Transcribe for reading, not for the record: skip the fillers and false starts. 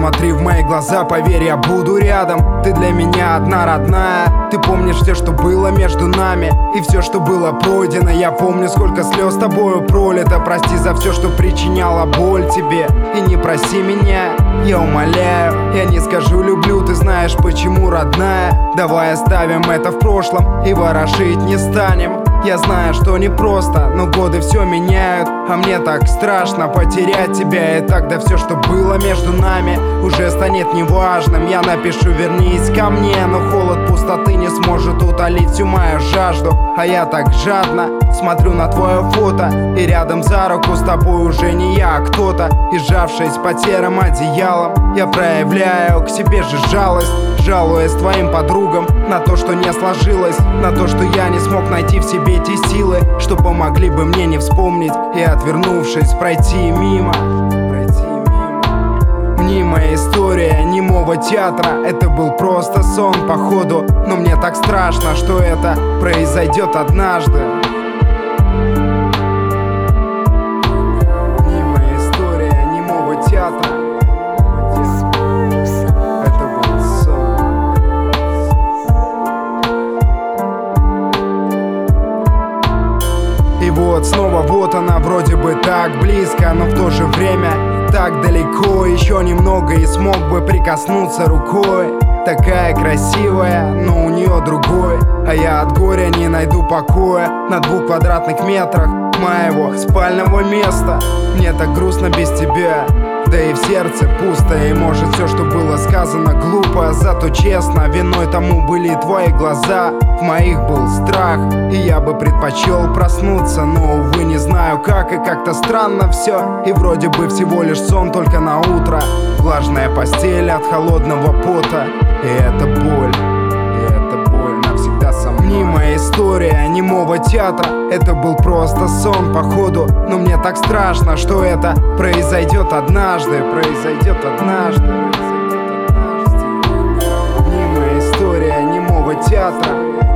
Посмотри в мои глаза, поверь, я буду рядом. Ты для меня одна родная. Ты помнишь все, что было между нами, и все, что было пройдено. Я помню, сколько слез тобою пролито. Прости за все, что причиняло боль тебе, и не проси меня, я умоляю. Я не скажу люблю, ты знаешь почему, родная. Давай оставим это в прошлом и ворошить не станем. Я знаю, что непросто, но годы все меняют. А мне так страшно потерять тебя. И тогда все, что было между нами, уже станет неважным. Я напишу вернись ко мне, но холод пустоты не сможет утолить всю мою жажду. А я так жадно смотрю на твое фото, и рядом за руку с тобой уже не я, а кто-то. И сжавшись под серым одеялом, я проявляю к себе же жалость, жалуясь твоим подругам на то, что не сложилось, на то, что я не смог найти в себе те силы, что помогли бы мне не вспомнить и, отвернувшись, пройти мимо. Мнимая история немого театра. Это был просто сон, походу. Но мне так страшно, что это произойдет однажды. Мнимая история немого театра. Это был сон. И вот снова вот она, вроде бы так близко, но в то же время так далеко. Еще немного и смог бы прикоснуться рукой. Такая красивая, но у нее другой. А я от горя не найду покоя на 2 квадратных метрах моего спального места. Мне так грустно без тебя, да и в сердце пусто. И может все, что было сказано, глупо, зато честно. Виной тому были твои глаза, в моих был страх. И я бы предпочел проснуться, но, увы, не знаю как. И как-то странно все, и вроде бы всего лишь сон только на утро. Влажная постель от холодного пота. И это боль, навсегда со мной. Мнимая история немого театра. Это был просто сон, походу. Но мне так страшно, что это произойдет однажды. Мнимая история немого театра.